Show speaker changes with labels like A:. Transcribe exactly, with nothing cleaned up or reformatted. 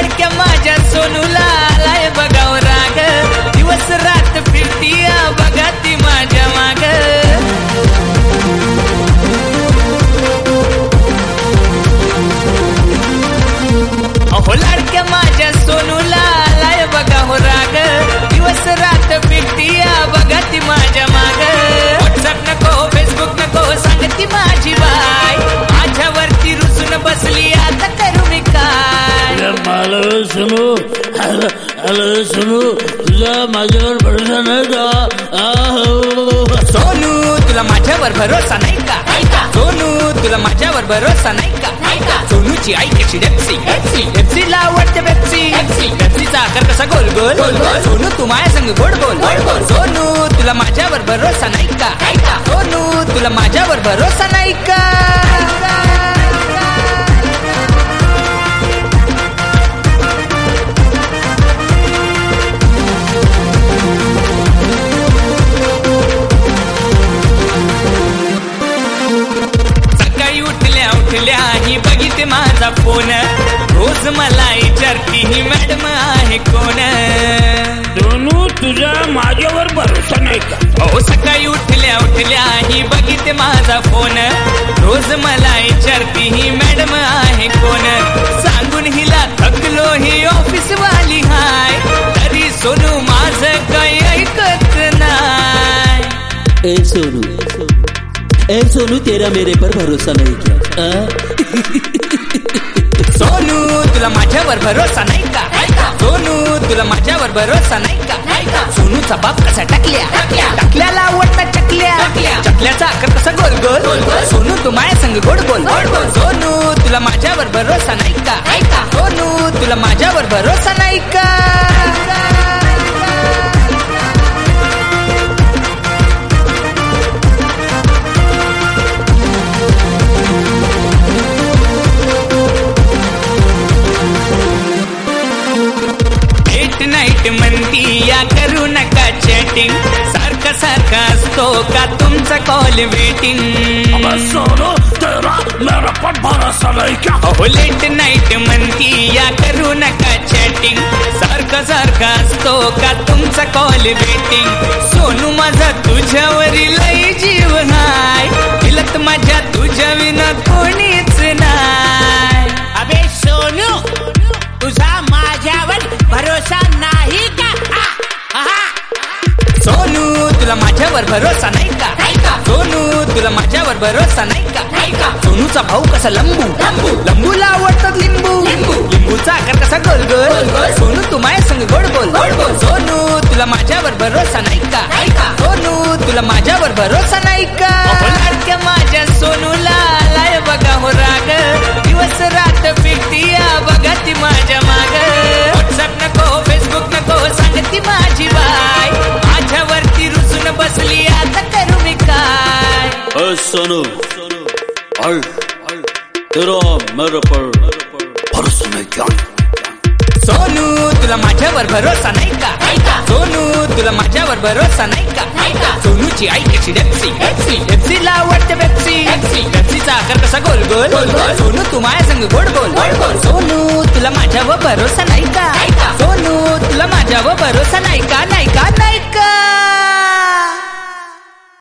A: लाडक्या माझ्या सोनूला आलाय बघाव राग, दिवस रात फिरतीया बघा ती माझ्या माग. अहो लाडक्या माझ्या सोनूला आलाय बघाव राग, दिवस रात फिरतीया बघा ती माझ्या माग. व्हॉट्सअप नको फेसबुक नको सांगती माझी बाय, माझ्यावरती रुसून बसली आता करू मी काय.
B: मला सुनू हॅलो सुनू तुझा माझ्यावर भरोसा नाही का?
A: सोनू तुला माझ्यावर भरोसा नाही का? सोनू तुला माझ्यावर भरोसा नाही का? सोनूची आई कशी डेप्सी, डेप्सीला आवडते पेप्सी, पेप्सीचा आकार कसा गोल गोल. सोनू तू माझ्या संग गोड बोल. सोनू तुला माझ्यावर भरोसा नाही का? सोनू तुला माझ्यावर भरोसा नाही का? ही बघितले माझा फोन, रोज मला विचारती ही मॅडम आहे कोण.
B: सोनू तुझा माझ्यावर भरोसा नाही का?
A: हो सकाळी उठल्या उठल्या ही बघितले माझा फोन, रोज मला विचारती ही मॅडम आहे कोण. सांगून हिला थकलो ही ऑफिस वाली हाय, तरी सोनू माझं काही ऐकत नाही.
C: ए सोनू ए सोनू तेरा मेरे पर भरोसा नहीं क्या?
A: सोनू तुला माझ्यावर भरोसा नाही का? सोनू तुला माझ्यावर भरोसा नाही का? सोनूचा बाप कसा टाकल्या, टाकल्याला आवडता चकल्या, चकल्याचा आकार कसा गोल गोल. सोनू तू माझ्या संग गोड बोल. सोनू तुला माझ्यावर भरोसा नाही का? सोनू तुला माझ्यावर भरोसा नाही का? नाईट म्हणती या करू नका चॅटिंग, सारखा सारखा असतो का तुमचा कॉल वेटिंग.
B: सोनू तेरा मेरा पर भरोसा नाही का?
A: अहो लेट नाईट म्हणती या करू नका चॅटिंग, सारखा सारखा असतो का तुमचा कॉल वेटिंग. सोनू माझा तुझ्यावरील लई जीव हाय, दिलत माझ्या तुझ्या विना कोणीच नाही.
D: अबे सोनू तुझा माझ्यावर भरोसा नाही का?
A: सोनू तुला माझ्यावर भरोसा नाही का? सोनू तुला माझ्यावर भरोसा नाही का? सोनूचा भाऊ कसा लंबू, लंबूला आवडतात लिंबू, लिंबूचा आकार कसा गोल गोल. सोनू तू माझ्या संग गोड बोल. सोनू तुला माझ्यावर भरोसा नाही का? सोनू तुला माझ्यावर भरोसा नाही का? लाडक्या माझ्या सोनूला आलाय बघा हो राग, दिवस रात फिरतीया बघा ती माझ्या माग. व्हॉट्सअप नको फेसबुक नको सांगती माझी बाय, माझ्यावरती रुसून बसली आता करू मी काय.
C: ओ सोनू हल तेरा मेरे पर भरोसा नहीं क्या?
A: सोनू तुला माझ्यावर भरोसा नाही का? सोनू तुला माझ्यावर भरोसा नाही का? सोनूची आई कशी डेप्सी, डेप्सीला आवडते पेप्सी, पेप्सीचा आकार कसा गोल गोल. सोनू तू माझ्या संग गोड बोल. सोनू तुला माझ्यावर भरोसा नाही का? सोनू तुला माझ्यावर भरोसा नाही का? नाही का? नाही का?